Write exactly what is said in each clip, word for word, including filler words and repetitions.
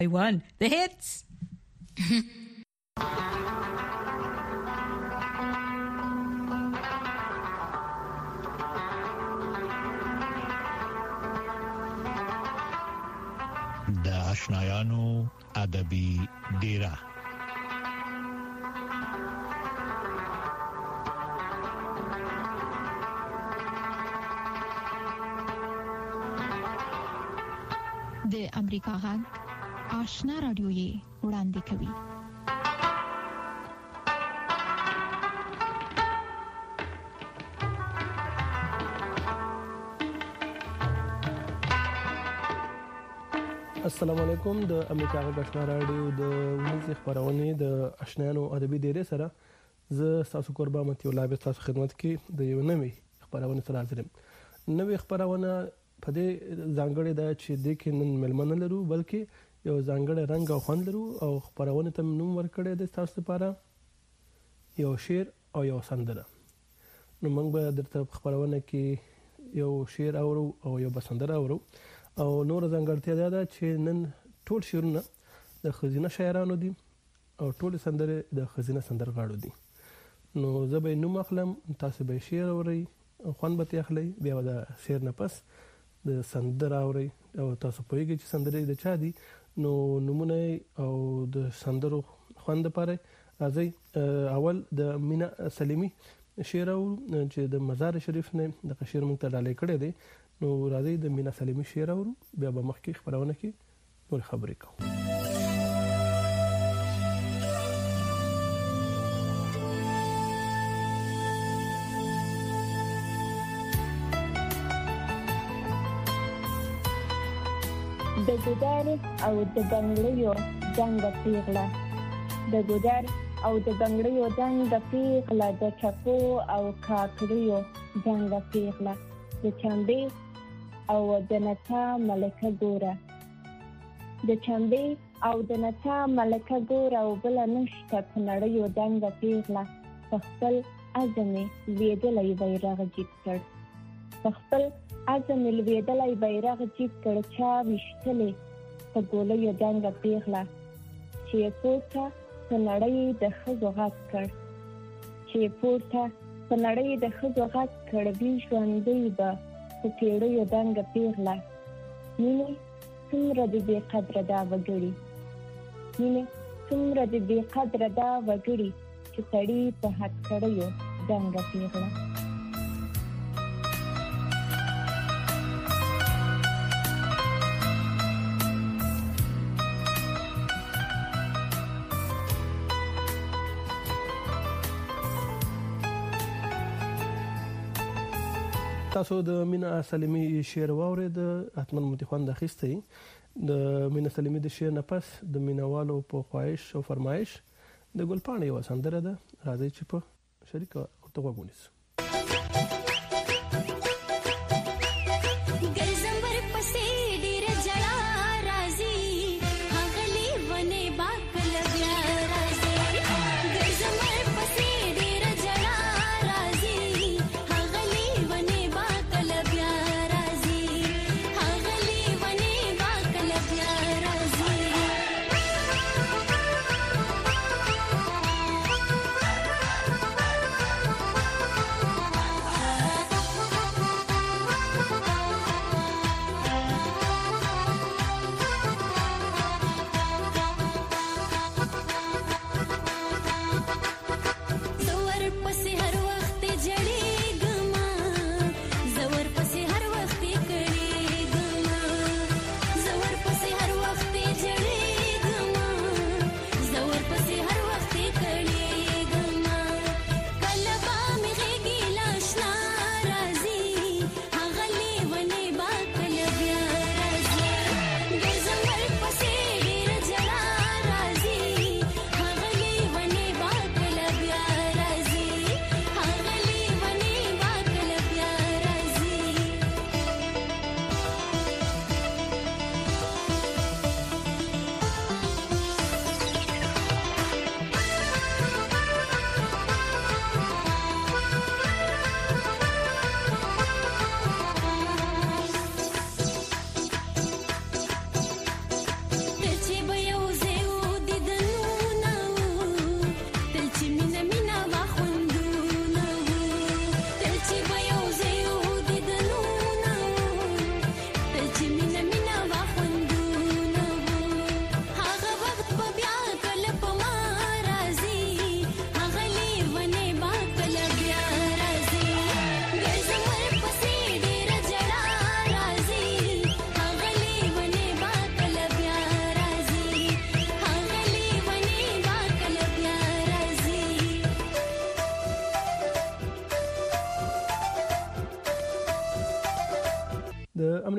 One, the hits. د آشنایانو ادبي ډیره. د امریکا غږ آشنا رادیو یې وړاندې کوي. السلام علیکم. د امریکا غږ آشنا رادیو د ورځې خبرونه د آشنایانو ادبي ډیره سره زه تاسو قربان متي الله به تاسو خدمت کې د یو نوې خبرونه سره حاضر یم. نوې خبرونه په دې ځانګړې ده چې د کې نن ملمنه لرو بلکې یو ځانګړی رنګ او خوند لرو او خبرونه ته نوم ورکړی د تاسو لپاره یو شعر او یو سندره. نو موږ به درته خبرونه کې یو شعر اورو او یو بسندره اورو او نور ځانګړتیا ده چې نن ټول شعرونه د خزینه شاعرانو دي او ټول سندره د خزینه سندرغاړو دي. نو زه به نوم اخلم، تاسو به شعر اورئ او خوند به اخلئ، بیا د شعر نه پس د سندره اورئ او تاسو پوهیږئ چې سندره د چا دي. نو نمونه او د سندرو خوند لپاره راځي اول د مینا سلیمی شعر چې د مزار شریف نه د شعر مونږ ته ډالې کړی دی. نو راځي د مینا سلیمی شعر اورو، بیا به مخکې خبرونه کې نور خبرې کوو. د ګودر او د بنگړیو جنگ پیغله، د ګودر او د بنگړیو جنگ پیغله، د چکو او کاکړیو جنگ پیغله، د چمبې او د نڅا ملکه ګوره، د چمبې او د نڅا ملکه ګوره او بل نشته په نړیو جنگ پیغله، په خپل عزم لویدلی بیرغ جیب کړ، په خپل عزم لویدلی بیرغ جیب کړ، چا ویشتلې په ګولیو جنگ پیغله، چې پورته په نړۍ د ښځو غږ کړ، چې پورته په نړۍ د ښځو غږ کړ، وي ژوندی به په پیړیو جنگ پیغله، مینې څومره د بې قدره دا وګړي، مینې څومره د بې قدره دا وګړي، چې سړي په هتکړیو جنگ پیغله. تاسو د مینا سلیمی شعر واورید، حتما متخوند اخیستی. د مینا سلیمی د شعر نه پس د مینوالو په خواهش او فرمایش د ګلپاڼې یوه سندره ده، راځئ چې په شریکه ورته غوږ ونیسو.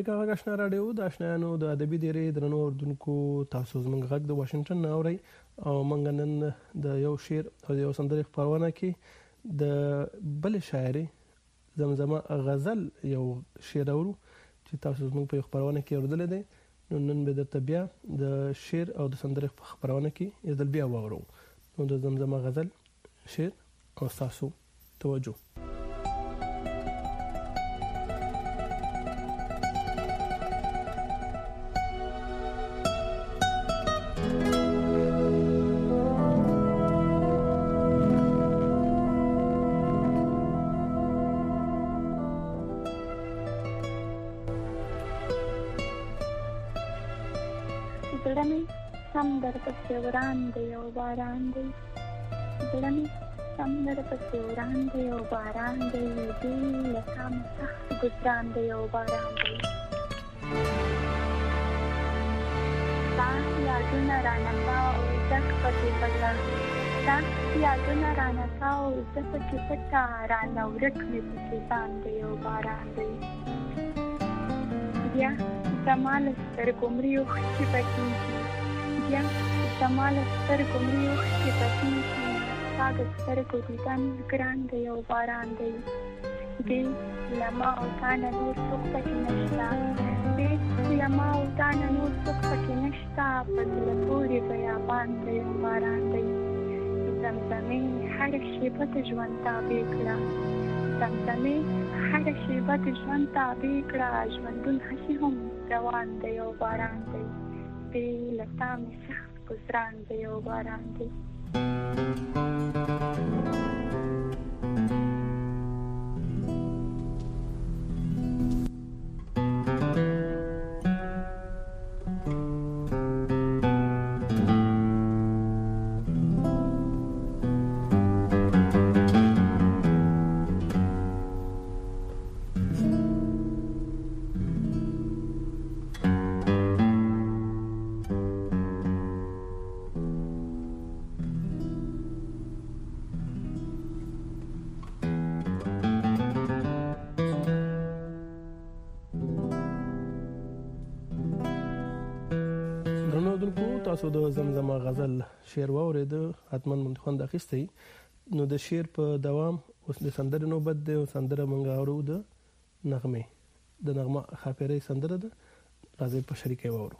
امریکا غږ آشنا رادیو د آشنایانو د ادبي دیرې درنو اردوونکو تاسو زموږ غږ د واشنگټن نه اورئ او موږ نن د یو شعر او د یو سندرې خپرونه کې د بل شاعري زمزمه غزل یو شعر اورو چې تاسو زموږ په خپرونه کې اوریدل دي. نو نن به درته بیا د شعر او د سندرې خپرونه کې یو ځل بیا واورو. نو د زمزمه غزل شعر او تاسو توجه. زړه مې سم در پسې وران دی او باران دی، زړه مې سم در پسې وران دی او باران دی، دی له تا مې سخت ګزران دی او باران دی. ستا یادونه رانه تاو زه پکې پټه، ستا یادونه رانه تاو زه پکې پټه، رانه ورک مې پکې ځان دی او باران دی. بیا زما له سترګو مرې اوښکې بهېږي، بیا زما له سترګو مرې اوښکې بهېږي، ستا د سترګو دیدن ګران دی او باران دی. دې له ما او تا نه نور څوک پکې نشته، دې له ما او تا نه نور څوک پکې نشته، په زړه پورې بیابان دی او باران دی. زمزمې هره شېبه د ژوند تابع کړه، زمزمې هره شېبه د ژوند تابع کړه، ژوندون هسې هم روان دی او باران دی، بې له تا مې سخت ګزران دی او باران دی. تاسو د زمزمه غزل شعر واورید، حتما مونږ خوند اخیستی. نو د شعر په دوام اوس د سندرې نوبت دی او سندره مونږ اورو د نغمه د نغمه خاپیري سندره ده، راځي په شریکه واورو.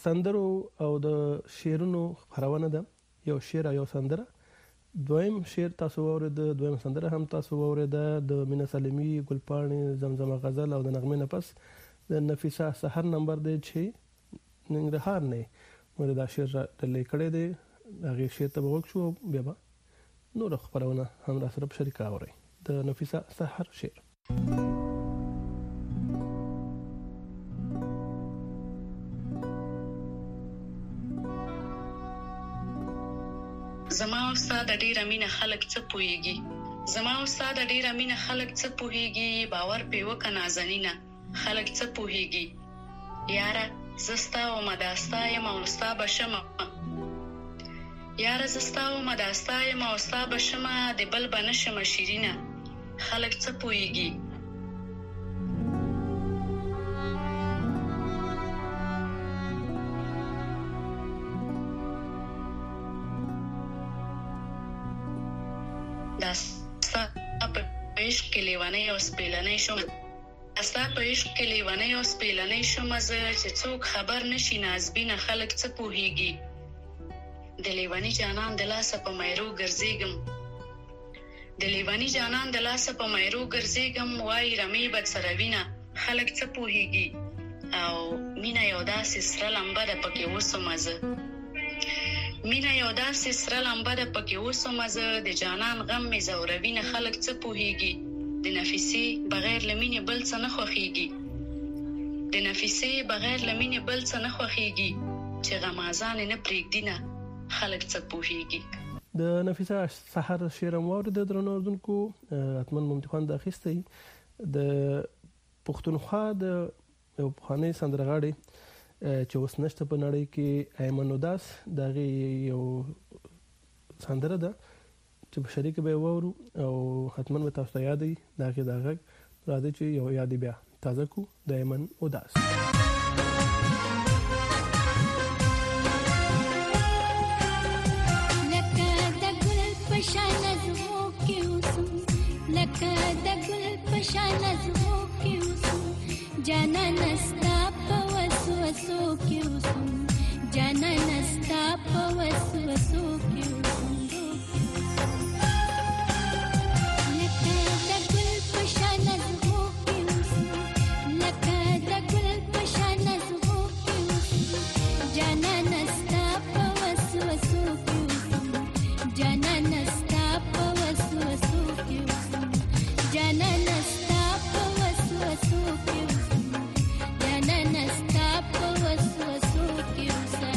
سندرو او د شعرونو خبرونه ده، یو شعر او یو سندره. دویم شعر تاسو اورید، دویم سندره هم تاسو اورید، د مینا سلیمی، ګلپاڼې، زمزمه غزل او د نغمه نه پس د نفیسه سحر نمبر دی چې ننګرهار نه مور دا شعر ډلې کړی دی. هغه شعر ته وګورئ شو بیا به نور خبرونه هم را سره شریک اورئ. د نفیسه سحر شعر. زما او ستا د ډېره مینه خلک څه پوهېږي، زما او ستا د ډېره مینه خلک څه پوهېږي، باور پې وکړه نازنینه خلک څه پوهېږي. یاره زه ستا ومه دا ستا یم او ستا به شمه، یاره زه ستا ومه دا ستا یم او ستا به شمه، د بل به نه شمه شیرینه خلک څه پوهېږي. دا ستا په عشق کې لیونۍ او سپېلنۍ شوم، ستا په عشق کې لیونۍ او سپېلنۍ شومه زه، چې څوک خبر نشي نازبینه خلک څه پوهېږي. د لیوني جانان د لاسه په میرو ګرځېږم، د لیوني جانان د لاسه په میرو ګرځېږم، وایي رمې به سره وینه خلک څه پوهېږي. او مینه یو داسې سره لمبه ده پکې اوسمه زه، مینه یو داسې سره لمبه ده پکې اوسمه زه، د جانان غم مې ځوروینه خلک څه پوهېږي. د نفیسې بغیر له مینې بل څه نه خوښېږي، د نفیسې بغیر له مینې بل څه نه خوښېږي، چې غمازان یې نه پرېږدینه خلک څه پوهېږي. د نفیسه سحر شعر هم واورېد درنو اورېدونکو. حتما مو امتحان د اخیستی. د پښتونخوا د یو پخوانۍ سندرغاړې چې اوس نشته په نړۍ کې، ایمن اوداس، د هغې یو سندره ده چې په شریک به یې واورو او حتما به تاسو ته یاد وي. د هغې دا غږ راځي چې یو یاد بیا تازه کړو د ایمن اوداس. لکه د ګل په شان زمو کې اوسم، جانان ستا په وسوسو کې اوسم، جانان ستا په وسوسو کې اوسم. لکه د ګل په شان زمو کې اوسم، لکه د ګل په شان زمو کې اوسم، جانان ستا په وسوسو کې اوسم، جانان ستا په وسوسو کې اوسم، جانان ستا په وسوسو کې اوسم، جانان ستا په وسوسو کې اوسم.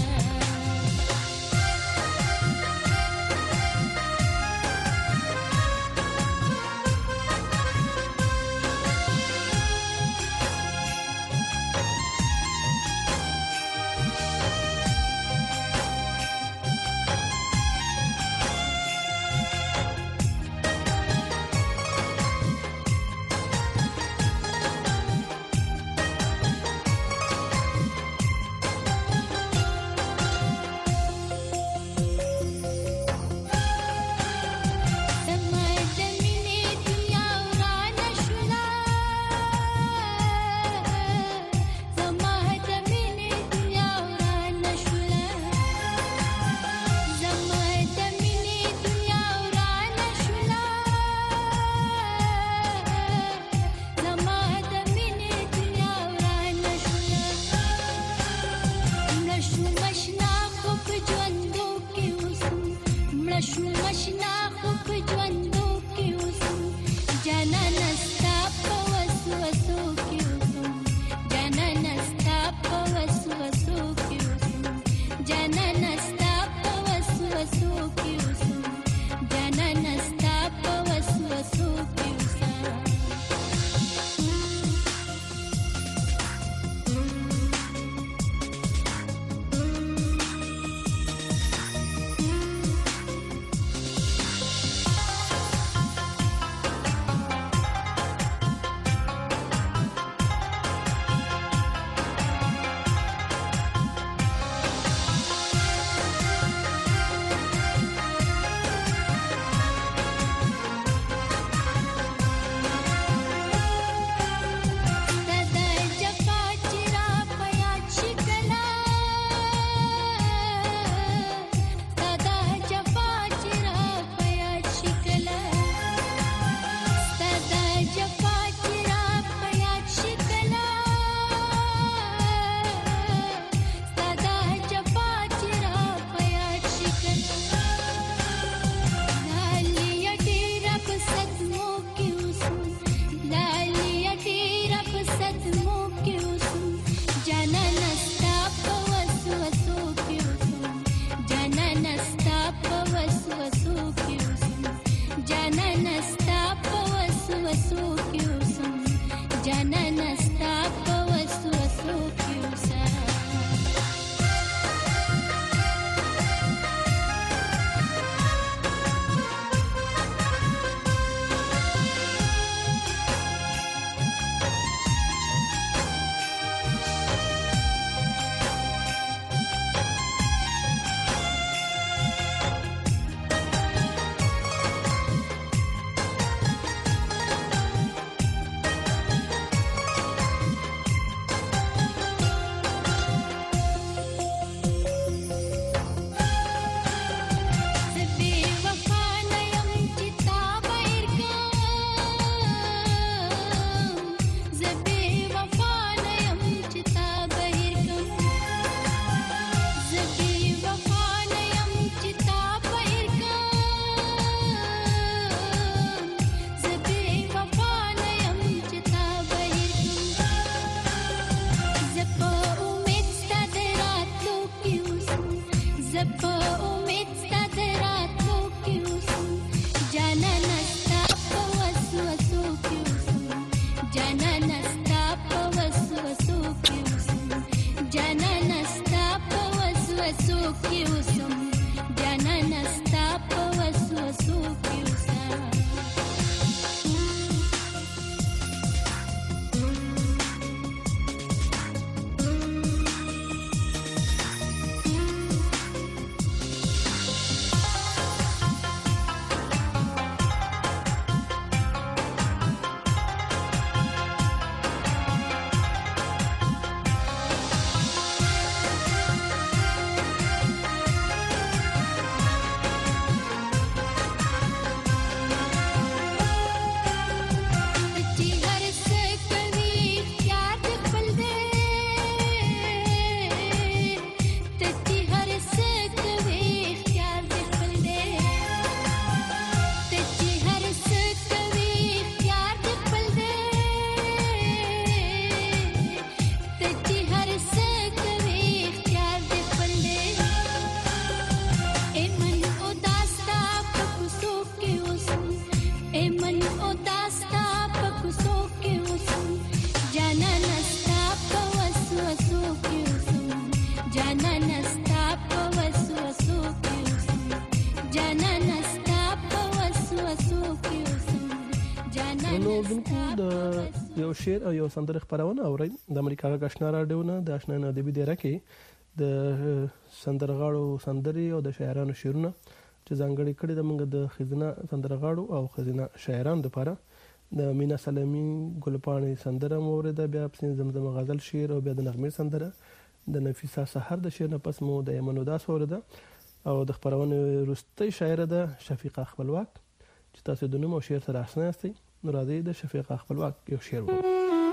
درنو اوردونکو د یو شعر او یو سندره خبرونه اورئ د امریکا غږ آشنا رادیو نه د آشنا ادبي ډیره کې د سندرغاړو سندري او د شاعرانو شعرونه چې ځانګړي کړي د موږ د خزینه سندرغاړو او خزینه شاعرانو لپاره د مینا سلامي ګلپاڼې سندره مورده بیا پسین زمزمه غزل شعر او بیا د نغمه سندره د نفیسه سحر د شعر نه پس مو د یمن وداس ورده او د خبرونه وروستي شاعره ده شفیقه خپلواک چې تاسو د نوم او شعر سره آشنا یاستئ نو راځي د شفیقه خپلواک یو شعر وو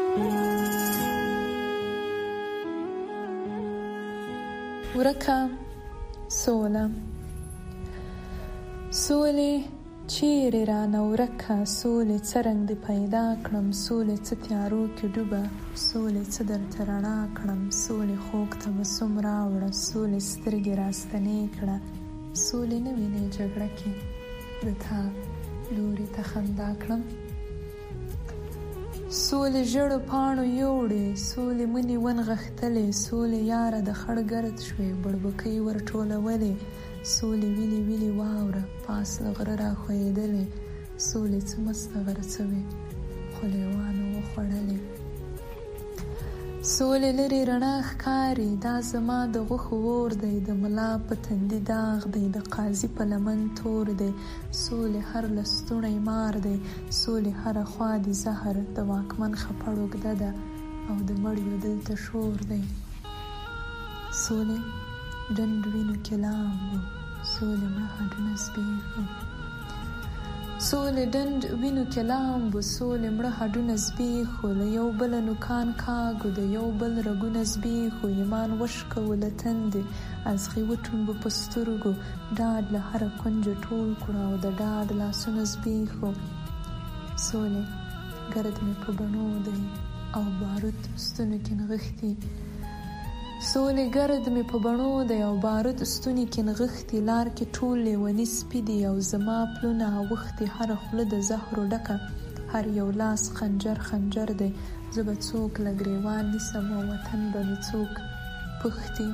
ورکه سوله سولې چیرې را نورکه سولې څرنګ دې پیدا کړم سولې څه تیارو کې ډوبه سولې څه درته رڼا کړم سولې خوږ تبسم راوړه سولې سترګې راستنې کړه سولې نه وینې جګړه کې د تا لوري ته خندا کړم سولې ژړو پاڼو یوړې سولې منې ونغښتلې سولې یاره د خړ ګرد شوې بړبکۍ ورټولولې سولې ویلې ویلې واوره پاس له غره راښویېدلې سولې څه مسته غرڅوې خو لیوانو وخوړلې سولې لرې رڼا ښکاري دا زما د غوښو اور دی د ملا په تندي داغ دی د قاضي په لمن تور دی سولې هر لستوڼی مار دی سولې هره خوا دي زهر د واکمن خپړ اوږده ده او د مړیو دلته شور دی سولې ډنډ وینو کې لامبو سولې مړه هډونه زبېښو سولې ډنډ وینو کې لامبو سولې مړه هډونه زبېښو له یو بله نوکان کاږو د یو بل رګونه زبېښو ایمان وشکوو له تندې ازغې وټومبو په سترګو ډاډ له هره کونجه ټول کړو او د ډاډ لاسونه زبېښو سولې ګرد مې په بڼو دی او بارود ستونو کې نغښتي سولې ګرد مې په بڼو دی او بارود ستوني کې نغښتي لار کې ټول لیوني سپي دي او زما پلونه اوښتي هره خوله د زهرو ډکه هر یو لاس خنجر خنجر دی زه به څوک له ګریوان نیسم او وطن به مې څوک پوښتي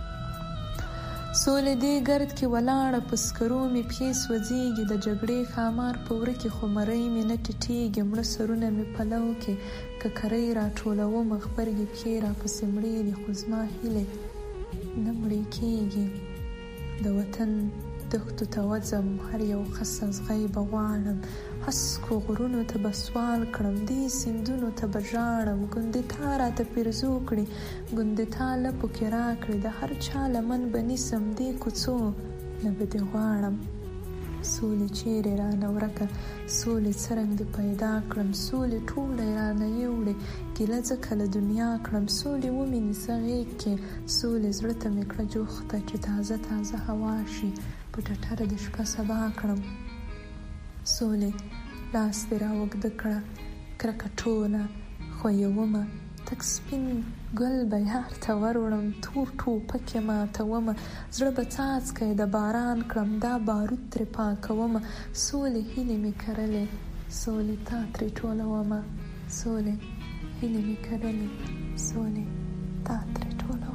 سولې دې ګرد کې ولاړه په سکرو مې پښې سوځېږي د جګړې ښامار په وره کې خو مرۍ مې نه ټیټېږي مړه سرونه مې پلو کې ککرۍ راټولوم غبرګې پښې راپسې مړې دي خو زما هیلې نه مړې کېږي د وطن دښتو ته وځم هر یو خس ازغی به غواړم هسکو غرونو ته به سوال کړم دې سیندونو ته به ژاړم ګوندې تا راته پیرزو کړي ګوندې تا لپو کې راکړي د هر چا لمن به نیسم دې کوڅو نه به دې غواړم سولې چیرې رانه ورکه سولې څرنګ دې پیدا کړم سولې ټوله یې رانه یوړې ګیله ځکه له دنیا کړم سولې ومې نیسه غېږ کې سولې زړه ته مې کړه جوخته چې تازه تازه هوا شي په ټټر د شپه سبا کړم سولې لاس دې راوږده کړه کرکه ټوله ښویومه تک سپین ګل به یار ته وروړم تور ټوپک یې ماتومه زړه به څاڅکی د باران کړم دا بارود ترې پاکومه سولې هیلې مې کرلې سولې تا ترې ټولومه سولې هیلې مې کرلې سولې تا ترې ټولومه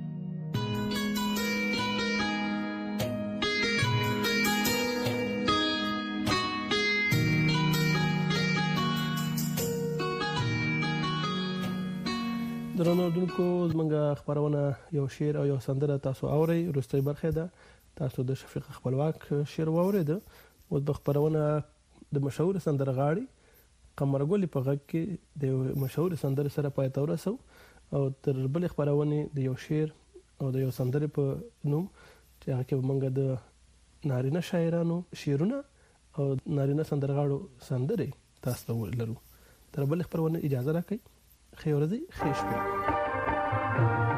درنو اوردونکو زموږ خبرونه یو شعر او یو سندره تاسو اورئ وروستۍ برخه ده تاسو د شفیق خپلواک شعر واورید او د خبرونه د مشهور سندرغاړي قمرګل په غږ کې د مشهور سندره سره پای ته ورسو او تر بل خبرونه د یو شعر او د یو سندره په نوم چې هغه کې موږ د نارینه شاعرانو شعرونه او نارینه سندرغاړو سندره تاسو ته ولرو تر بل خبرونه اجازه راکړئ خیر ورځې خیر شپه